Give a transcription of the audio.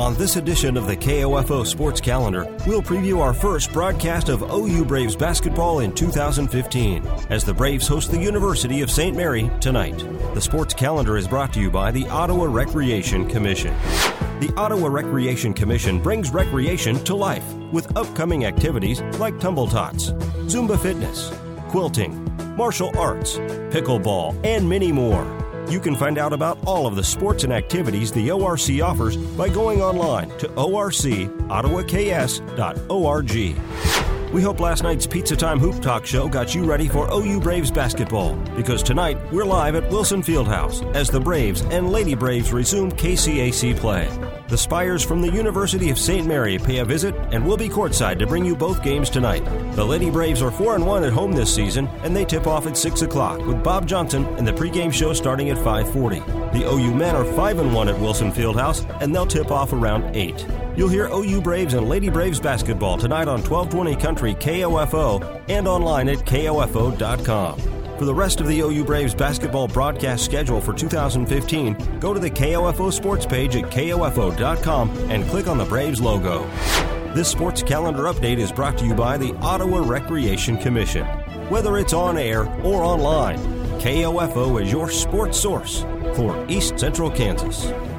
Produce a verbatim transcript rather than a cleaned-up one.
On this edition of the K O F O Sports Calendar, we'll preview our first broadcast of O U Braves basketball in two thousand fifteen, as the Braves host the University of Saint Mary tonight. The Sports Calendar is brought to you by the Ottawa Recreation Commission. The Ottawa Recreation Commission brings recreation to life with upcoming activities like tumble tots, Zumba fitness, quilting, martial arts, pickleball, and many more. You can find out about all of the sports and activities the O R C offers by going online to O R C ottawa k s dot org. We hope last night's Pizza Time Hoop Talk show got you ready for O U Braves basketball, because tonight we're live at Wilson Fieldhouse as the Braves and Lady Braves resume K C A C play. The Spires from the University of Saint Mary pay a visit and will be courtside to bring you both games tonight. The Lady Braves are four and one at home this season, and they tip off at six o'clock with Bob Johnson and the pregame show starting at five forty. The O U men are five and one at Wilson Fieldhouse, and they'll tip off around eight. You'll hear O U Braves and Lady Braves basketball tonight on twelve twenty Country K O F O and online at K O F O dot com. For the rest of the O U Braves basketball broadcast schedule for two thousand fifteen, go to the K O F O sports page at K O F O dot com and click on the Braves logo. This sports calendar update is brought to you by the Ottawa Recreation Commission. Whether it's on air or online, K O F O is your sports source for East Central Kansas.